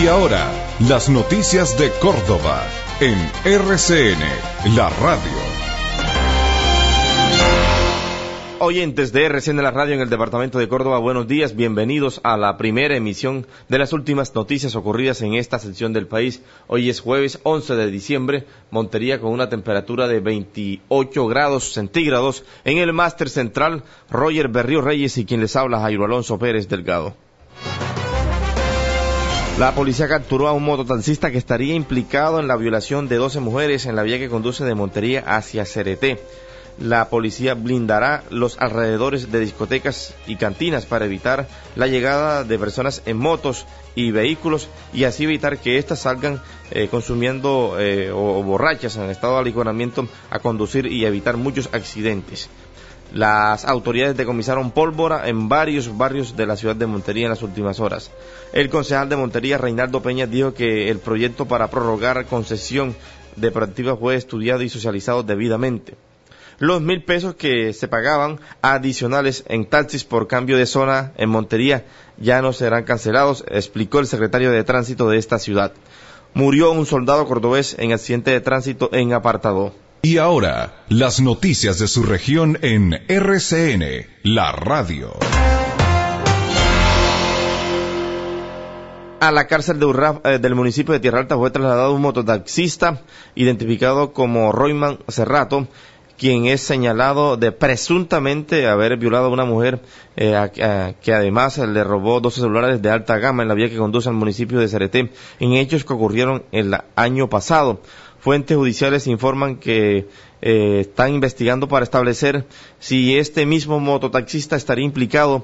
Y ahora, las noticias de Córdoba en RCN, la radio. Oyentes de RCN La Radio en el departamento de Córdoba, buenos días, bienvenidos a la primera emisión de las últimas noticias ocurridas en esta sección del país. Hoy es jueves 11 de diciembre, Montería con una temperatura de 28 grados centígrados. En el máster central, Roger Berrío Reyes y quien les habla, Jairo Alonso Pérez Delgado. La policía capturó a un mototaxista que estaría implicado en la violación de 12 mujeres en la vía que conduce de Montería hacia Cereté. La policía blindará los alrededores de discotecas y cantinas para evitar la llegada de personas en motos y vehículos y así evitar que éstas salgan consumiendo o borrachas en estado de alicoramiento a conducir y evitar muchos accidentes. Las autoridades decomisaron pólvora en varios barrios de la ciudad de Montería en las últimas horas. El concejal de Montería, Reinaldo Peña, dijo que el proyecto para prorrogar concesión de preventiva fue estudiado y socializado debidamente. Los 1.000 pesos que se pagaban adicionales en taxis por cambio de zona en Montería ya no serán cancelados, explicó el secretario de Tránsito de esta ciudad. Murió un soldado cordobés en accidente de tránsito en Apartadó. Y ahora, las noticias de su región en RCN, la radio. A la cárcel de Urrá del municipio de Tierra Alta fue trasladado un mototaxista identificado como Royman Cerrato, quien es señalado de presuntamente haber violado a una mujer que además le robó 12 celulares de alta gama en la vía que conduce al municipio de Cereté, en hechos que ocurrieron el año pasado. Fuentes judiciales informan que están investigando para establecer si este mismo mototaxista estaría implicado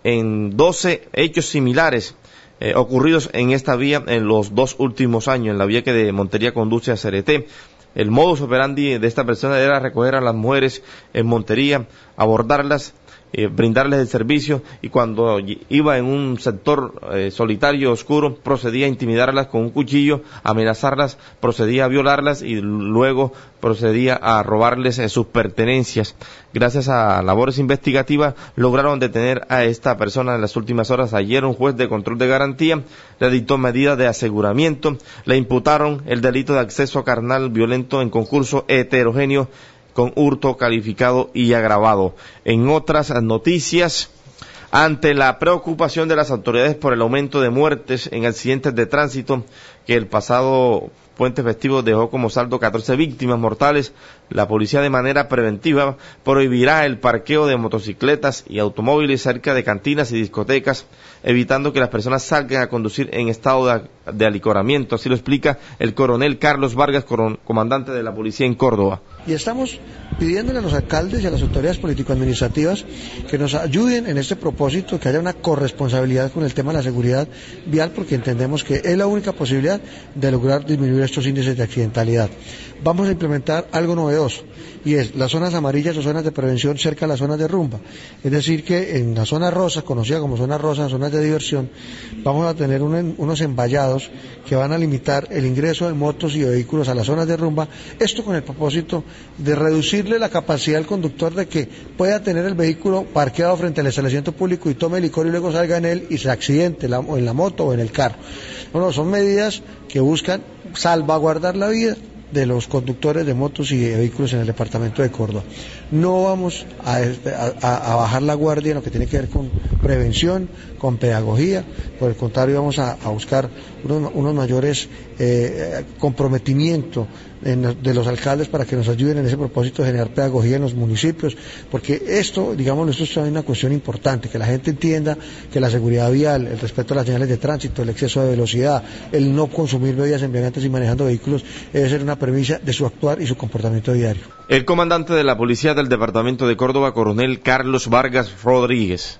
en 12 hechos similares ocurridos en esta vía en los 2 últimos años, en la vía que de Montería conduce a Cereté. El modus operandi de esta persona era recoger a las mujeres en Montería, abordarlas, brindarles el servicio y cuando iba en un sector solitario, oscuro, procedía a intimidarlas con un cuchillo, amenazarlas, procedía a violarlas y luego procedía a robarles sus pertenencias. Gracias a labores investigativas lograron detener a esta persona en las últimas horas. Ayer un juez de control de garantía le dictó medidas de aseguramiento, le imputaron el delito de acceso carnal violento en concurso heterogéneo con hurto calificado y agravado. En otras noticias, ante la preocupación de las autoridades por el aumento de muertes en accidentes de tránsito, que el pasado puente festivo dejó como saldo 14 víctimas mortales, la policía de manera preventiva prohibirá el parqueo de motocicletas y automóviles cerca de cantinas y discotecas, evitando que las personas salgan a conducir en estado de alicoramiento. Así lo explica el coronel Carlos Vargas, comandante de la policía en Córdoba. Y estamos pidiéndole a los alcaldes y a las autoridades político-administrativas que nos ayuden en este propósito, que haya una corresponsabilidad con el tema de la seguridad vial, porque entendemos que es la única posibilidad de lograr disminuir estos índices de accidentalidad. Vamos a implementar algo novedoso, y es las zonas amarillas o zonas de prevención cerca de las zonas de rumba. Es decir, que en la zona rosa, conocida como zona rosa, zonas de diversión, vamos a tener unos envallados que van a limitar el ingreso de motos y de vehículos a las zonas de rumba, esto con el propósito de reducirle la capacidad al conductor de que pueda tener el vehículo parqueado frente al establecimiento público y tome licor y luego salga en él y se accidente en la moto o en el carro. Bueno, son medidas que buscan salvaguardar la vida de los conductores de motos y de vehículos en el departamento de Córdoba. No vamos a bajar la guardia en lo que tiene que ver con prevención, con pedagogía, por el contrario vamos a buscar unos mayores comprometimiento de los alcaldes para que nos ayuden en ese propósito de generar pedagogía en los municipios, porque esto es una cuestión importante, que la gente entienda que la seguridad vial, el respeto a las señales de tránsito, el exceso de velocidad, el no consumir bebidas embriagantes y manejando vehículos debe ser una premisa de su actuar y su comportamiento diario. El comandante de la policía del departamento de Córdoba, coronel Carlos Vargas Rodríguez.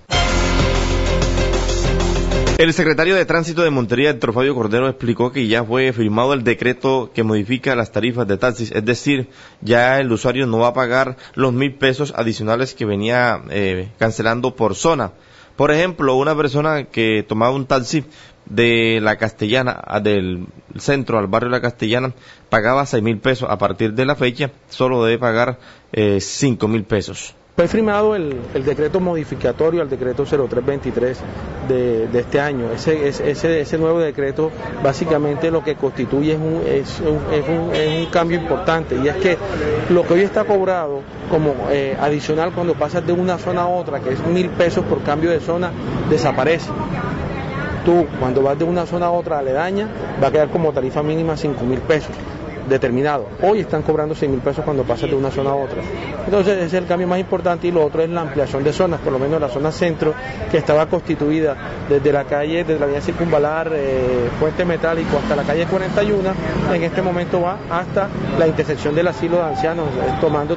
El secretario de Tránsito de Montería, Héctor Fabio Cordero, explicó que ya fue firmado el decreto que modifica las tarifas de taxis, es decir, ya el usuario no va a pagar los 1.000 pesos adicionales que venía cancelando por zona. Por ejemplo, una persona que tomaba un taxi de la Castellana, del centro al barrio de la Castellana, pagaba 6.000 pesos. A partir de la fecha, solo debe pagar 5.000 pesos. Fue firmado el decreto modificatorio al decreto 0323 de este año. Ese nuevo decreto básicamente lo que constituye es un cambio importante, y es que lo que hoy está cobrado como adicional cuando pasas de una zona a otra, que es 1.000 pesos por cambio de zona, desaparece. Tú cuando vas de una zona a otra aledaña va a quedar como tarifa mínima 5.000 pesos. Determinado. Hoy están cobrando 6.000 pesos cuando pasas de una zona a otra. Entonces ese es el cambio más importante, y lo otro es la ampliación de zonas, por lo menos la zona centro, que estaba constituida desde la avenida Circunvalar, Puente Metálico hasta la calle 41, en este momento va hasta la intersección del asilo de ancianos, tomando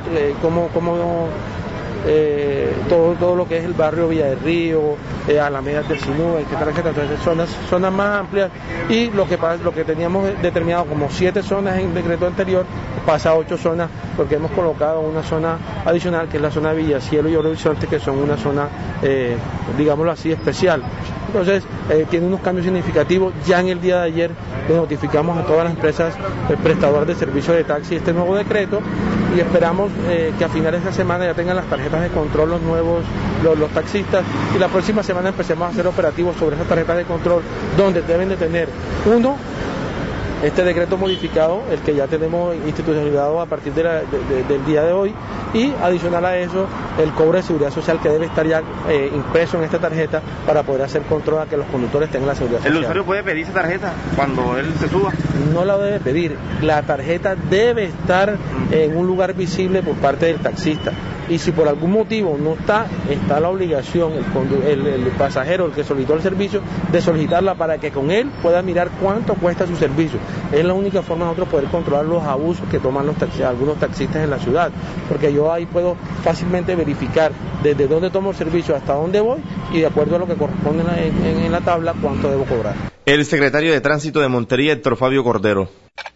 todo lo que es el barrio Villa del Río, Alamedas del Sinú, etcétera, etcétera. Entonces zonas más amplias, y lo que teníamos determinado como 7 zonas en el decreto anterior pasa a 8 zonas, porque hemos colocado una zona adicional que es la zona de Villacielo y Oro Horizonte, que son una zona, digámoslo así, especial. Entonces tiene unos cambios significativos. Ya en el día de ayer le notificamos a todas las empresas prestadoras de servicios de taxi este nuevo decreto, y esperamos que a finales de esta semana ya tengan las tarjetas de control los taxistas, y la próxima semana empecemos a hacer operativos sobre esas tarjetas de control, donde deben de tener este decreto modificado, el que ya tenemos institucionalizado a partir del día de hoy, y adicional a eso el cobro de seguridad social, que debe estar ya impreso en esta tarjeta para poder hacer control a que los conductores tengan la seguridad social. ¿El usuario puede pedir esa tarjeta cuando él se suba? No la debe pedir, la tarjeta debe estar en un lugar visible por parte del taxista, y si por algún motivo no está la obligación, el pasajero, el que solicitó el servicio, de solicitarla para que con él pueda mirar cuánto cuesta su servicio. Es la única forma de nosotros poder controlar los abusos que toman algunos taxistas en la ciudad, porque yo ahí puedo fácilmente verificar desde dónde tomo el servicio hasta dónde voy, y de acuerdo a lo que corresponde en la tabla, cuánto debo cobrar. El secretario de Tránsito de Montería, Héctor Fabio Cordero.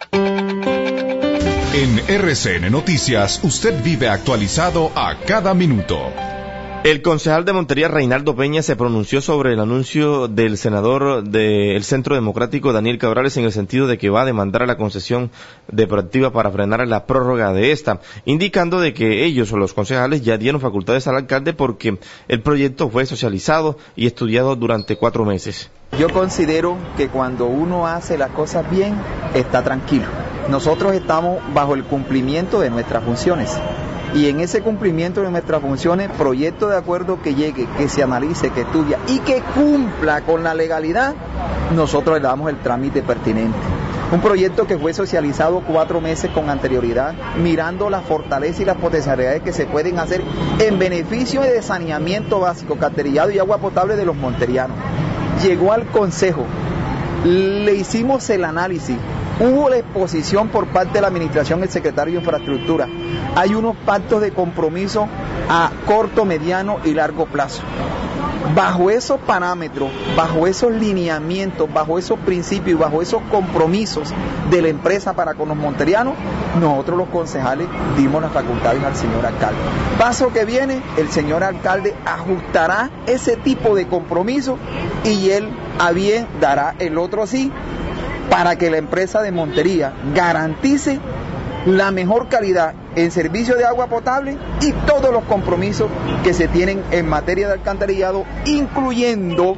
En RCN Noticias, usted vive actualizado a cada minuto. El concejal de Montería, Reinaldo Peña, se pronunció sobre el anuncio del senador del Centro Democrático, Daniel Cabrales, en el sentido de que va a demandar a la concesión depurativa para frenar la prórroga de esta, indicando de que ellos o los concejales ya dieron facultades al alcalde porque el proyecto fue socializado y estudiado durante 4 meses. Yo considero que cuando uno hace las cosas bien, está tranquilo. Nosotros estamos bajo el cumplimiento de nuestras funciones. Y en ese cumplimiento de nuestras funciones, proyecto de acuerdo que llegue, que se analice, que estudie y que cumpla con la legalidad, nosotros le damos el trámite pertinente. Un proyecto que fue socializado 4 meses con anterioridad, mirando las fortalezas y las potencialidades que se pueden hacer en beneficio de saneamiento básico, alcantarillado y agua potable de los monterianos. Llegó al Consejo, le hicimos el análisis, hubo la exposición por parte de la administración del secretario de Infraestructura. Hay unos pactos de compromiso a corto, mediano y largo plazo. Bajo esos parámetros, bajo esos lineamientos, bajo esos principios y bajo esos compromisos de la empresa para con los monterianos, nosotros los concejales dimos las facultades al señor alcalde. Paso que viene, el señor alcalde ajustará ese tipo de compromiso y él a bien dará el otro sí, para que la empresa de Montería garantice la mejor calidad en servicio de agua potable y todos los compromisos que se tienen en materia de alcantarillado, incluyendo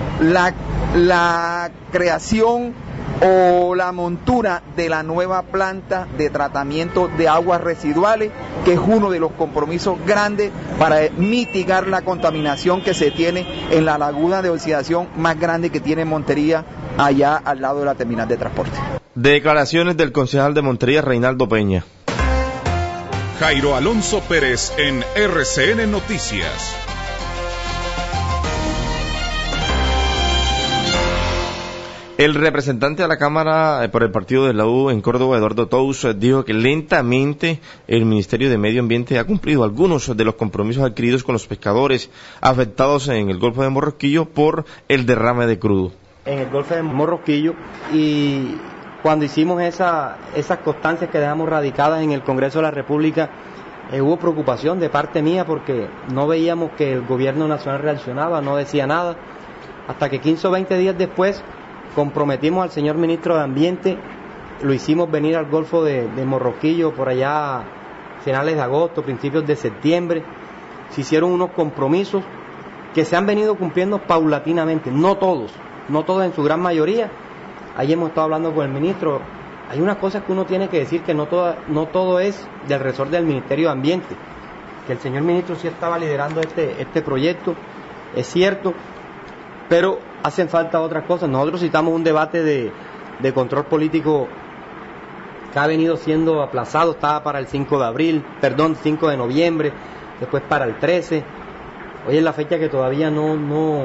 la creación o la montura de la nueva planta de tratamiento de aguas residuales, que es uno de los compromisos grandes para mitigar la contaminación que se tiene en la laguna de oxidación más grande que tiene Montería, allá al lado de la terminal de transporte. Declaraciones del concejal de Montería, Reinaldo Peña. Jairo Alonso Pérez en RCN Noticias. El representante a la Cámara por el partido de la U en Córdoba, Eduardo Tous, dijo que lentamente el Ministerio de Medio Ambiente ha cumplido algunos de los compromisos adquiridos con los pescadores afectados en el Golfo de Morrosquillo por el derrame de crudo. En el Golfo de Morrosquillo, y cuando hicimos esas constancias que dejamos radicadas en el Congreso de la República, hubo preocupación de parte mía porque no veíamos que el gobierno nacional reaccionaba, no decía nada, hasta que 15 o 20 días después comprometimos al señor ministro de Ambiente, lo hicimos venir al Golfo de Morrosquillo por allá finales de agosto, principios de septiembre, se hicieron unos compromisos que se han venido cumpliendo paulatinamente, no todos en su gran mayoría. Ahí hemos estado hablando con el ministro. Hay unas cosas que uno tiene que decir, que no todo es del resort del Ministerio de Ambiente, que el señor ministro sí estaba liderando este proyecto, es cierto, pero hacen falta otras cosas. Nosotros citamos un debate de control político que ha venido siendo aplazado, estaba para el 5 de noviembre, después para el 13. Hoy es la fecha que todavía no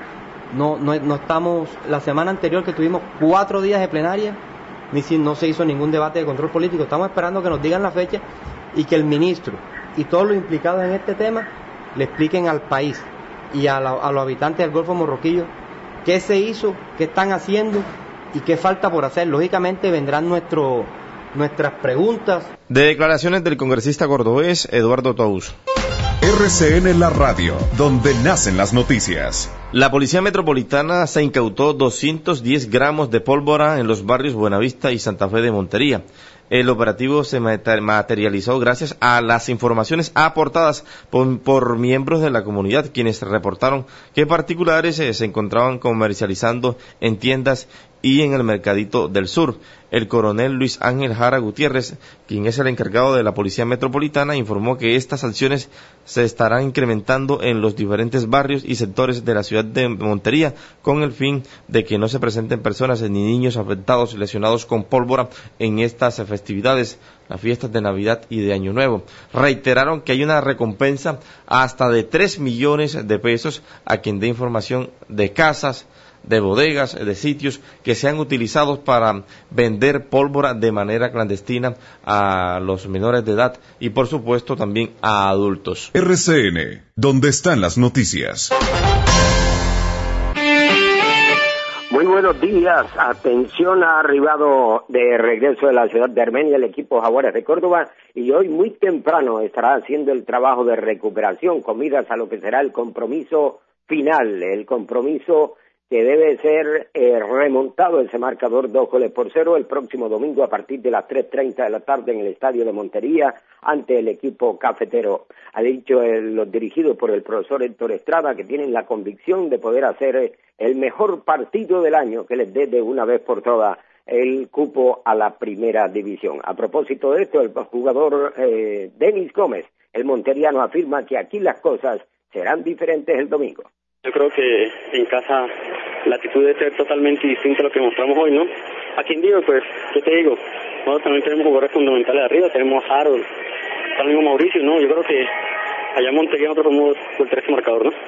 estamos. La semana anterior, que tuvimos 4 días de plenaria, no se hizo ningún debate de control político. Estamos esperando que nos digan la fecha y que el ministro y todos los implicados en este tema le expliquen al país y a los habitantes del Golfo Morroquillo qué se hizo, qué están haciendo y qué falta por hacer. Lógicamente vendrán nuestras preguntas. De declaraciones del congresista cordobés Eduardo Taús. RCN La Radio, donde nacen las noticias. La Policía Metropolitana se incautó 210 gramos de pólvora en los barrios Buenavista y Santa Fe de Montería. El operativo se materializó gracias a las informaciones aportadas por miembros de la comunidad, quienes reportaron que particulares se encontraban comercializando en tiendas y en el Mercadito del Sur. El coronel Luis Ángel Jara Gutiérrez, quien es el encargado de la Policía Metropolitana, informó que estas acciones se estarán incrementando en los diferentes barrios y sectores de la ciudad de Montería, con el fin de que no se presenten personas ni niños afectados y lesionados con pólvora en estas festividades, las fiestas de Navidad y de Año Nuevo. Reiteraron que hay una recompensa hasta de 3 millones de pesos a quien dé información de casas, de bodegas, de sitios que sean utilizados para vender pólvora de manera clandestina a los menores de edad y por supuesto también a adultos. RCN, donde están las noticias. Muy buenos días, atención, ha arribado de regreso de la ciudad de Armenia el equipo Jaguares de Córdoba y hoy muy temprano estará haciendo el trabajo de recuperación con miras a lo que será el compromiso final, el compromiso que debe ser remontado ese marcador 2-0 el próximo domingo a partir de las 3:30 de la tarde en el estadio de Montería ante el equipo cafetero. Ha dicho los dirigidos por el profesor Héctor Estrada que tienen la convicción de poder hacer el mejor partido del año que les dé de una vez por todas el cupo a la primera división. A propósito de esto, el jugador Denis Gómez, el monteriano, afirma que aquí las cosas serán diferentes el domingo. Yo creo que en casa la actitud debe ser totalmente distinta a lo que mostramos hoy, ¿no? Aquí en Diego, pues, ¿qué te digo? Nosotros también tenemos jugadores fundamentales arriba, tenemos a Harold, también Mauricio, ¿no? Yo creo que allá en Montería nosotros somos el 13 marcador, ¿no?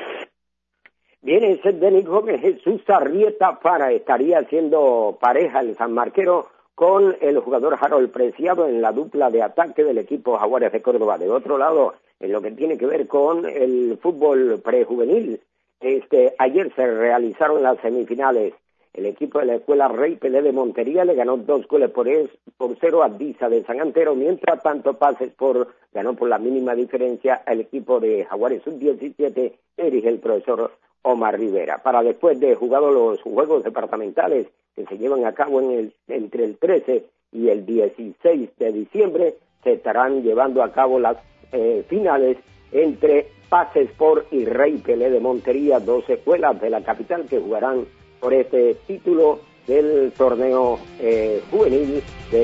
Bien, ese Denis Gómez, Jesús Arrieta Fara estaría haciendo pareja el sanmarquero con el jugador Harold Preciado en la dupla de ataque del equipo Jaguares de Córdoba. De otro lado, en lo que tiene que ver con el fútbol prejuvenil, ayer se realizaron las semifinales. El equipo de la Escuela Rey Pelé de Montería le ganó 2-0 a Diza de San Antero, mientras tanto ganó por la mínima diferencia al equipo de Jaguares Sub-17, dirige el profesor Omar Rivera. Para después de jugados los juegos departamentales que se llevan a cabo entre el 13 y el 16 de diciembre, se estarán llevando a cabo las finales entre Paz Sport y Rey Pelé de Montería, 2 escuelas de la capital que jugarán por este título del torneo juvenil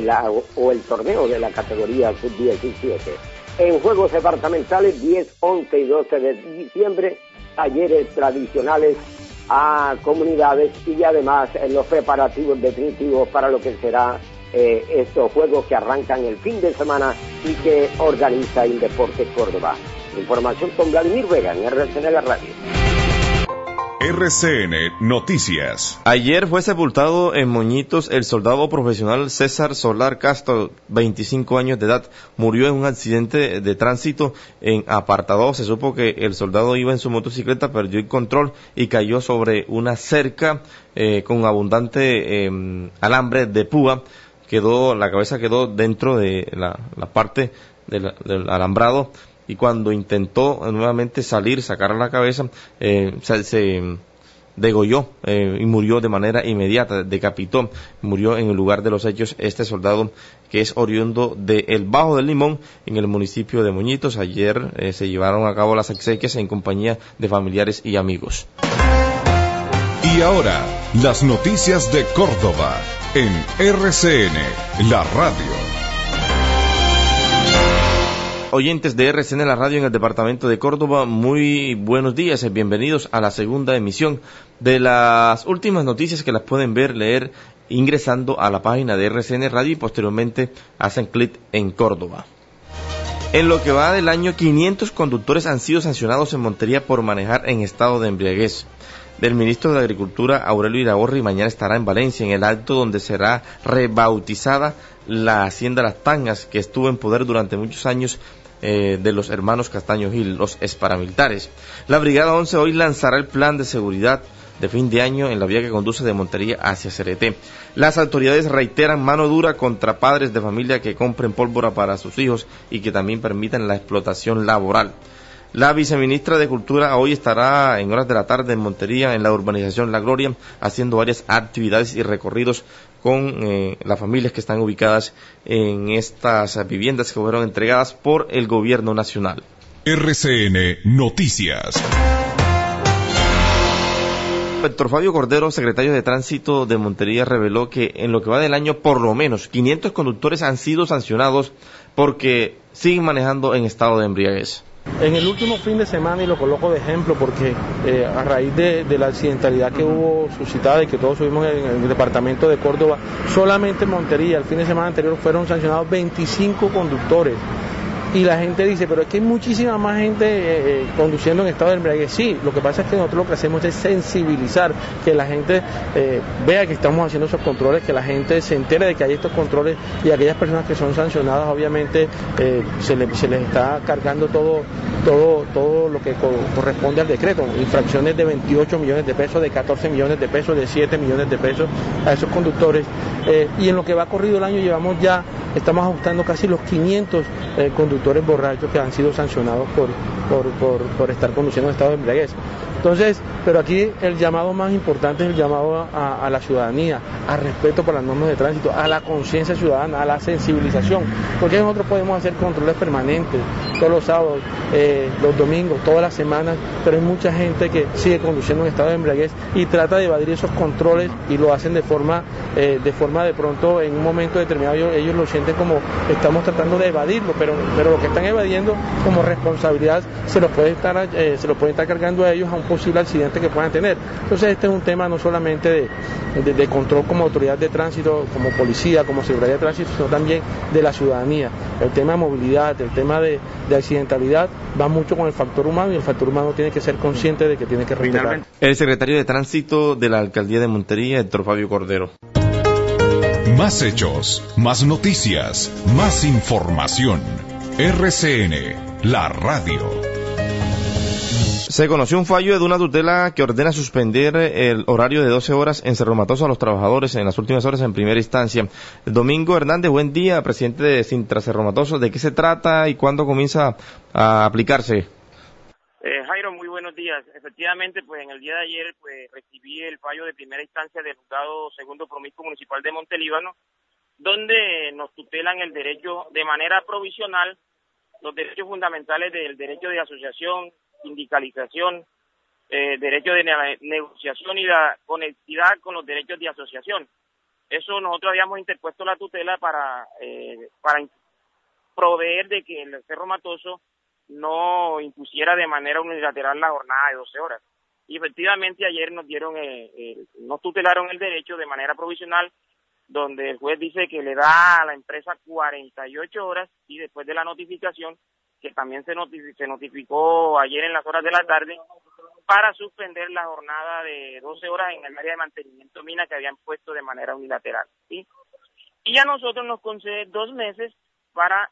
o el torneo de la categoría sub-17. En juegos departamentales, 10, 11 y 12 de diciembre, talleres tradicionales a comunidades y además en los preparativos definitivos para lo que será estos juegos que arrancan el fin de semana y que organiza Indeportes Córdoba. Información con Vladimir Vega en RCN La Radio. RCN Noticias. Ayer fue sepultado en Moñitos el soldado profesional César Solar Castro, 25 años de edad. Murió en un accidente de tránsito en Apartado. Se supo que el soldado iba en su motocicleta, perdió el control y cayó sobre una cerca con abundante alambre de púa. La cabeza quedó dentro de la parte del alambrado. Y cuando intentó nuevamente sacar la cabeza, se degolló y murió de manera inmediata, decapitó, murió en el lugar de los hechos este soldado que es oriundo de El Bajo del Limón, en el municipio de Moñitos. Ayer se llevaron a cabo las exequias en compañía de familiares y amigos. Y ahora, las noticias de Córdoba en RCN, la radio. Oyentes de RCN, la radio en el departamento de Córdoba, muy buenos días y bienvenidos a la segunda emisión de las últimas noticias que las pueden ver, leer, ingresando a la página de RCN Radio y posteriormente hacen clic en Córdoba. En lo que va del año, 500 conductores han sido sancionados en Montería por manejar en estado de embriaguez. Del ministro de Agricultura, Aurelio Iragorri, mañana estará en Valencia, en el acto donde será rebautizada la hacienda Las Tangas, que estuvo en poder durante muchos años de los hermanos Castaño Gil, los exparamilitares. La Brigada 11 hoy lanzará el plan de seguridad de fin de año en la vía que conduce de Montería hacia Cereté. Las autoridades reiteran mano dura contra padres de familia que compren pólvora para sus hijos y que también permitan la explotación laboral. La viceministra de Cultura hoy estará en horas de la tarde en Montería, en la urbanización La Gloria, haciendo varias actividades y recorridos con las familias que están ubicadas en estas viviendas que fueron entregadas por el gobierno nacional. RCN Noticias. Héctor Fabio Cordero, secretario de Tránsito de Montería, reveló que en lo que va del año por lo menos 500 conductores han sido sancionados porque siguen manejando en estado de embriaguez. En el último fin de semana, y lo coloco de ejemplo porque a raíz de la accidentalidad que hubo suscitada y que todos subimos en el departamento de Córdoba, solamente en Montería el fin de semana anterior fueron sancionados 25 conductores. Y la gente dice, pero es que hay muchísima más gente conduciendo en estado de embriaguez. Sí, lo que pasa es que nosotros lo que hacemos es sensibilizar, que la gente vea que estamos haciendo esos controles, que la gente se entere de que hay estos controles y aquellas personas que son sancionadas, obviamente se les está cargando todo lo que corresponde al decreto, infracciones de 28 millones de pesos, de 14 millones de pesos, de 7 millones de pesos a esos conductores. Y en lo que va corrido el año estamos ajustando casi los 500 conductores borrachos que han sido sancionados por estar conduciendo en estado de embriaguez. Entonces, pero aquí el llamado más importante es el llamado a la ciudadanía, al respeto por las normas de tránsito, a la conciencia ciudadana, a la sensibilización, porque nosotros podemos hacer controles permanentes todos los sábados, los domingos, todas las semanas, pero hay mucha gente que sigue conduciendo en estado de embriaguez y trata de evadir esos controles y lo hacen de forma de pronto en un momento determinado ellos lo sienten como estamos tratando de evadirlo, pero lo que están evadiendo como responsabilidad se lo puede estar cargando a ellos a un posible accidente que puedan tener. Entonces este es un tema no solamente de control como autoridad de tránsito, como policía, como seguridad de tránsito, sino también de la ciudadanía. El tema de movilidad, el tema de accidentalidad va mucho con el factor humano y el factor humano tiene que ser consciente de que tiene que respetar. El secretario de Tránsito de la Alcaldía de Montería, Héctor Fabio Cordero. Más hechos, más noticias, más información. RCN, la radio. Se conoció un fallo de una tutela que ordena suspender el horario de 12 horas en Cerro Matoso a los trabajadores en las últimas horas en primera instancia. Domingo Hernández, buen día, presidente de Sintra Cerro Matoso. ¿De qué se trata y cuándo comienza a aplicarse? Jairo, muy buenos días. Efectivamente, pues en el día de ayer pues recibí el fallo de primera instancia del juzgado segundo promiscuo municipal de Montelíbano, donde nos tutelan el derecho de manera provisional, los derechos fundamentales del derecho de asociación, sindicalización, derecho de negociación y la conectividad con los derechos de asociación. Eso nosotros habíamos interpuesto la tutela para proveer de que el Cerro Matoso no impusiera de manera unilateral la jornada de 12 horas. Y efectivamente ayer nos tutelaron el derecho de manera provisional, donde el juez dice que le da a la empresa 48 horas y después de la notificación, que también se notificó ayer en las horas de la tarde, para suspender la jornada de 12 horas en el área de mantenimiento mina que habían puesto de manera unilateral, ¿sí? Y a nosotros nos concede 2 meses para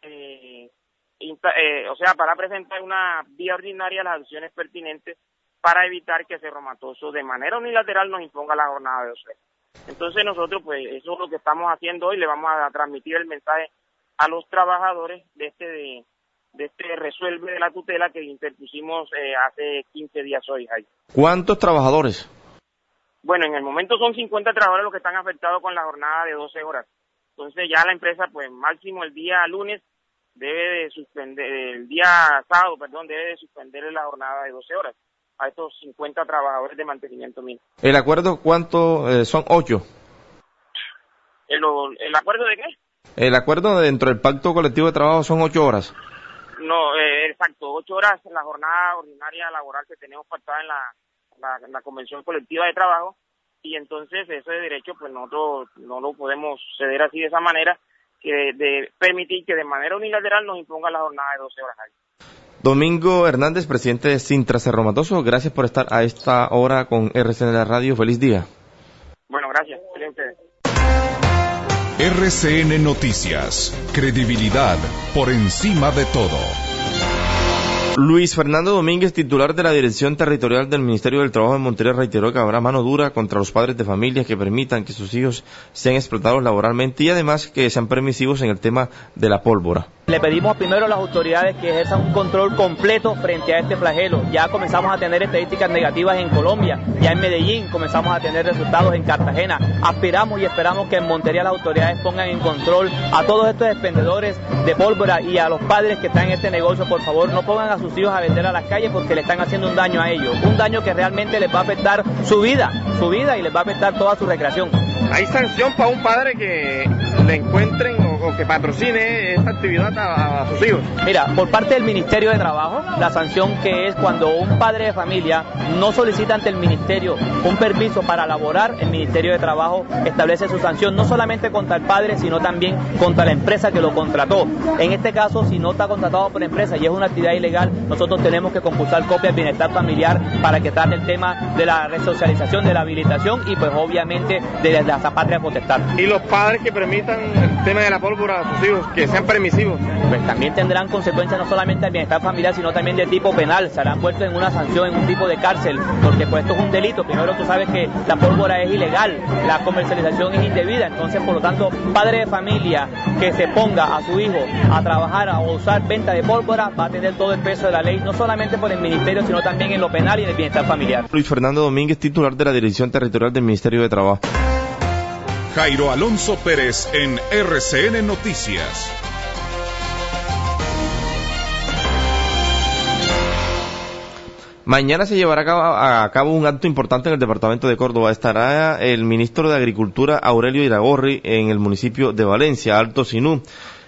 para presentar una vía ordinaria a las acciones pertinentes para evitar que Cerro Matoso de manera unilateral nos imponga la jornada de 12 horas. Entonces nosotros, pues eso es lo que estamos haciendo hoy, le vamos a transmitir el mensaje a los trabajadores de este resuelve de la tutela que interpusimos hace 15 días hoy. ¿Cuántos trabajadores? Bueno, en el momento son 50 trabajadores los que están afectados con la jornada de 12 horas. Entonces ya la empresa, pues máximo el día lunes debe de suspender, el día sábado, debe de suspender la jornada de 12 horas a estos 50 trabajadores de mantenimiento mínimo. ¿El acuerdo cuánto son? 8. ¿El acuerdo de qué? El acuerdo dentro del pacto colectivo de trabajo son 8 horas. No, exacto, 8 horas en la jornada ordinaria laboral que tenemos pactada en la convención colectiva de trabajo, y entonces ese derecho pues nosotros no lo podemos ceder así de esa manera, que de permitir que de manera unilateral nos imponga la jornada de 12 horas. Domingo Hernández, presidente de Sintra Cerro Matoso, gracias por estar a esta hora con RCN La Radio. Feliz día. Bueno, gracias. Feliz ustedes. RCN Noticias, credibilidad por encima de todo. Luis Fernando Domínguez, titular de la Dirección Territorial del Ministerio del Trabajo en Montería, reiteró que habrá mano dura contra los padres de familia que permitan que sus hijos sean explotados laboralmente y además que sean permisivos en el tema de la pólvora. Le pedimos primero a las autoridades que ejerzan un control completo frente a este flagelo. Ya comenzamos a tener estadísticas negativas en Colombia, ya en Medellín comenzamos a tener resultados en Cartagena. Aspiramos y esperamos que en Montería las autoridades pongan en control a todos estos expendedores de pólvora y a los padres que están en este negocio. Por favor, no pongan a sus hijos a vender a las calles porque le están haciendo un daño a ellos, un daño que realmente les va a afectar su vida y les va a afectar toda su recreación. ¿Hay sanción para un padre que le encuentren o que patrocine esta actividad a sus hijos? Mira, por parte del Ministerio de Trabajo, la sanción que es cuando un padre de familia no solicita ante el Ministerio un permiso para laborar, el Ministerio de Trabajo establece su sanción no solamente contra el padre, sino también contra la empresa que lo contrató. En este caso, si no está contratado por la empresa y es una actividad ilegal, nosotros tenemos que compulsar copias de bienestar familiar para que trate el tema de la resocialización, de la habilitación y pues obviamente de la patria potestad. ¿Y los padres que permitan el tema de la pólvora a sus hijos, que sean permisivos? Pues también tendrán consecuencias no solamente al bienestar familiar, sino también de tipo penal. Se harán puestos en una sanción, en un tipo de cárcel, porque pues esto es un delito. Primero tú sabes que la pólvora es ilegal, la comercialización es indebida, entonces por lo tanto, padre de familia que se ponga a su hijo a trabajar o usar venta de pólvora va a tener todo el peso de la ley, no solamente por el ministerio, sino también en lo penal y en el bienestar familiar. Luis Fernando Domínguez, titular de la Dirección Territorial del Ministerio de Trabajo. Jairo Alonso Pérez en RCN Noticias. Mañana se llevará a cabo un acto importante en el departamento de Córdoba. Estará el ministro de Agricultura, Aurelio Iragorri, en el municipio de Valencia, Alto Sinú.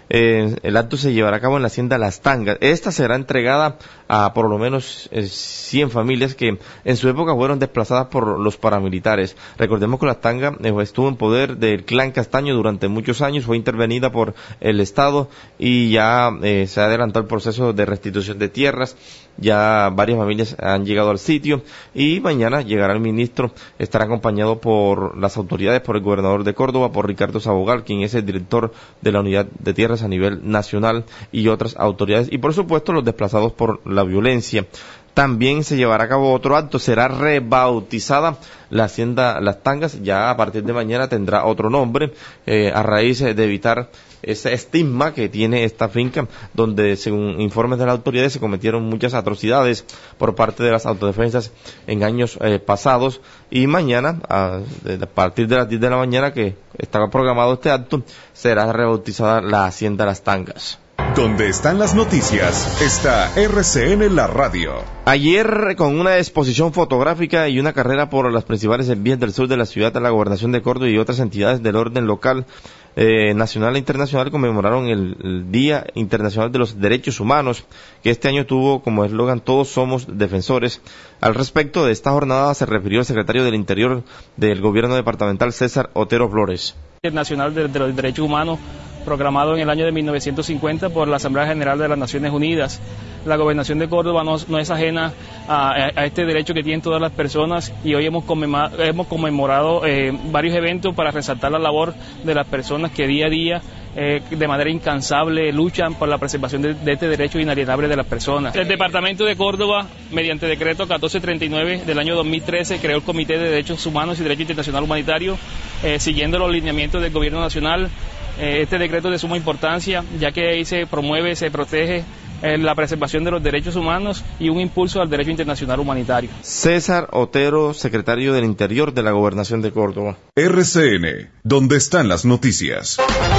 El acto se llevará a cabo en la hacienda Las Tangas. Esta será entregada a por lo menos 100 familias que en su época fueron desplazadas por los paramilitares. Recordemos que Las Tangas estuvo en poder del clan Castaño durante muchos años, fue intervenida por el Estado y ya se ha adelantado el proceso de restitución de tierras. Ya varias familias han llegado al sitio y mañana llegará el ministro, estará acompañado por las autoridades, por el gobernador de Córdoba, por Ricardo Sabogal, quien es el director de la unidad de tierras a nivel nacional y otras autoridades y por supuesto los desplazados por la violencia. También se llevará a cabo otro acto, será rebautizada la hacienda Las Tangas, ya a partir de mañana tendrá otro nombre, a raíz de evitar ese estigma que tiene esta finca, donde según informes de las autoridades se cometieron muchas atrocidades por parte de las autodefensas en años pasados, y mañana, a partir de las 10 de la mañana que está programado este acto, será rebautizada la hacienda Las Tangas. Donde están las noticias, está RCN La Radio. Ayer, con una exposición fotográfica y una carrera por las principales vías del sur de la ciudad, la Gobernación de Córdoba y otras entidades del orden local, nacional e internacional, conmemoraron el Día Internacional de los Derechos Humanos, que este año tuvo como eslogan "Todos somos defensores". Al respecto de esta jornada se refirió el secretario del Interior del Gobierno Departamental, César Otero Flores. Internacional de los Derechos Humanos, proclamado en el año de 1950 por la Asamblea General de las Naciones Unidas. La Gobernación de Córdoba no es ajena a este derecho que tienen todas las personas, y hoy hemos conmemorado varios eventos para resaltar la labor de las personas que día a día de manera incansable luchan por la preservación de este derecho inalienable de las personas. El Departamento de Córdoba, mediante decreto 1439 del año 2013, creó el Comité de Derechos Humanos y Derecho Internacional Humanitario, siguiendo los lineamientos del Gobierno Nacional. Este decreto es de suma importancia, ya que ahí se promueve, se protege la preservación de los derechos humanos y un impulso al derecho internacional humanitario. César Otero, secretario del Interior de la Gobernación de Córdoba. RCN, donde están las noticias.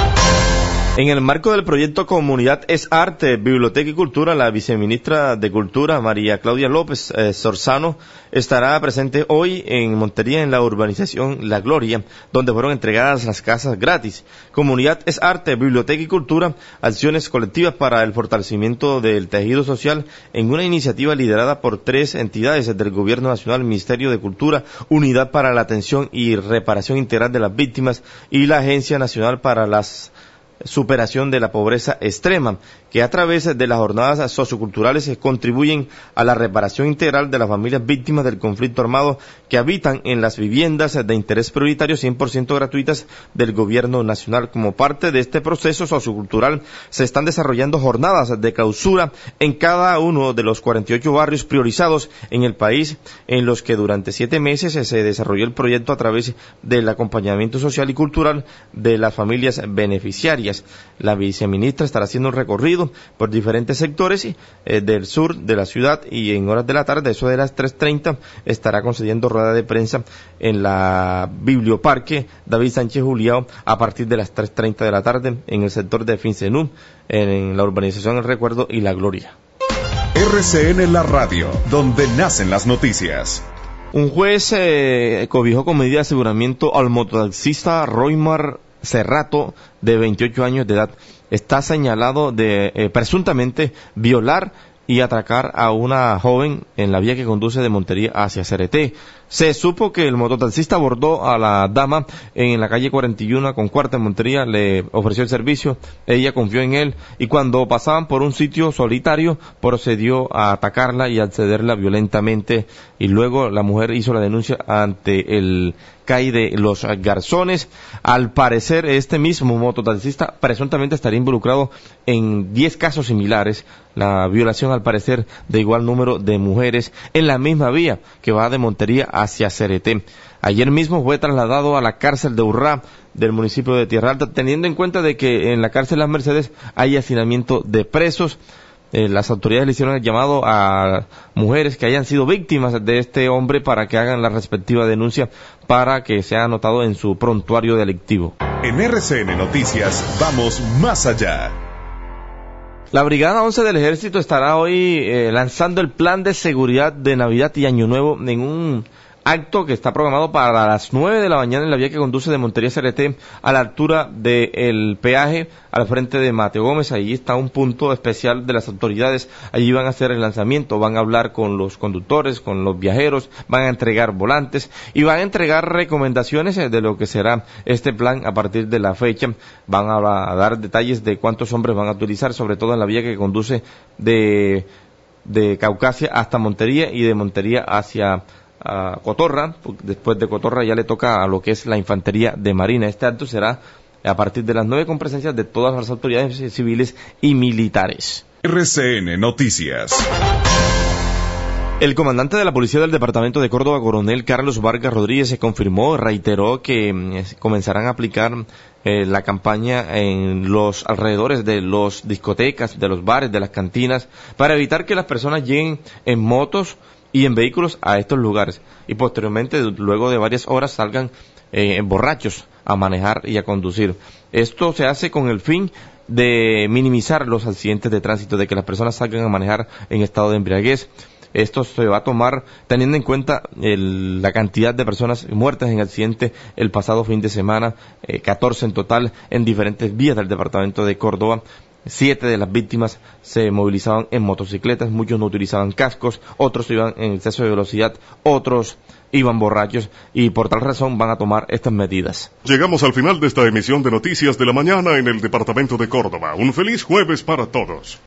En el marco del proyecto Comunidad es Arte, Biblioteca y Cultura, la viceministra de Cultura, María Claudia López Sorzano, estará presente hoy en Montería, en la urbanización La Gloria, donde fueron entregadas las casas gratis. Comunidad es Arte, Biblioteca y Cultura, acciones colectivas para el fortalecimiento del tejido social, en una iniciativa liderada por 3 entidades del Gobierno Nacional, Ministerio de Cultura, Unidad para la Atención y Reparación Integral de las Víctimas y la Agencia Nacional para la Superación de la Pobreza Extrema, que a través de las jornadas socioculturales contribuyen a la reparación integral de las familias víctimas del conflicto armado que habitan en las viviendas de interés prioritario 100% gratuitas del Gobierno Nacional. Como parte de este proceso sociocultural se están desarrollando jornadas de clausura en cada uno de los 48 barrios priorizados en el país, en los que durante 7 meses se desarrolló el proyecto a través del acompañamiento social y cultural de las familias beneficiarias. La viceministra estará haciendo un recorrido por diferentes sectores del sur de la ciudad y en horas de la tarde, eso de las 3:30, estará concediendo rueda de prensa en la Biblioparque David Sánchez Juliao a partir de las 3:30 de la tarde en el sector de Fincenú, en la urbanización El Recuerdo y La Gloria. RCN La Radio, donde nacen las noticias. Un juez cobijó con medida de aseguramiento al mototaxista Roymar Cerrato, de 28 años de edad. Está señalado de presuntamente violar y atracar a una joven en la vía que conduce de Montería hacia Cereté. Se supo que el mototaxista abordó a la dama en la calle 41 con cuarta en Montería, le ofreció el servicio, ella confió en él y cuando pasaban por un sitio solitario procedió a atacarla y a accederla violentamente, y luego la mujer hizo la denuncia ante el CAI de Los Garzones. Al parecer este mismo mototaxista presuntamente estaría involucrado en 10 casos similares, la violación al parecer de igual número de mujeres en la misma vía que va de Montería hacia Cereté. Ayer mismo fue trasladado a la cárcel de Urrá del municipio de Tierra Alta, teniendo en cuenta de que en la cárcel Las Mercedes hay hacinamiento de presos. Las autoridades le hicieron el llamado a mujeres que hayan sido víctimas de este hombre para que hagan la respectiva denuncia para que sea anotado en su prontuario delictivo. En RCN Noticias vamos más allá. La Brigada 11 del Ejército estará hoy lanzando el plan de seguridad de Navidad y Año Nuevo en un acto que está programado para las 9 de la mañana en la vía que conduce de Montería a Cereté, a la altura del peaje al frente de Mateo Gómez. Allí está un punto especial de las autoridades. Allí van a hacer el lanzamiento, van a hablar con los conductores, con los viajeros, van a entregar volantes y van a entregar recomendaciones de lo que será este plan a partir de la fecha. Van a dar detalles de cuántos hombres van a utilizar, sobre todo en la vía que conduce de Caucasia hasta Montería y de Montería hacia Cotorra. Después de Cotorra ya le toca a lo que es la infantería de marina. Este acto será a partir de las 9 con presencia de todas las autoridades civiles y militares. RCN Noticias. El comandante de la Policía del Departamento de Córdoba, coronel Carlos Vargas Rodríguez, se confirmó, reiteró que comenzarán a aplicar la campaña en los alrededores de las discotecas, de los bares, de las cantinas, para evitar que las personas lleguen en motos y en vehículos a estos lugares y posteriormente, luego de varias horas, salgan borrachos a manejar y a conducir. Esto se hace con el fin de minimizar los accidentes de tránsito, de que las personas salgan a manejar en estado de embriaguez. Esto se va a tomar teniendo en cuenta la cantidad de personas muertas en accidente el pasado fin de semana, 14 en total en diferentes vías del departamento de Córdoba. 7 de las víctimas se movilizaban en motocicletas, muchos no utilizaban cascos, otros iban en exceso de velocidad, otros iban borrachos y por tal razón van a tomar estas medidas. Llegamos al final de esta emisión de Noticias de la Mañana en el departamento de Córdoba. Un feliz jueves para todos.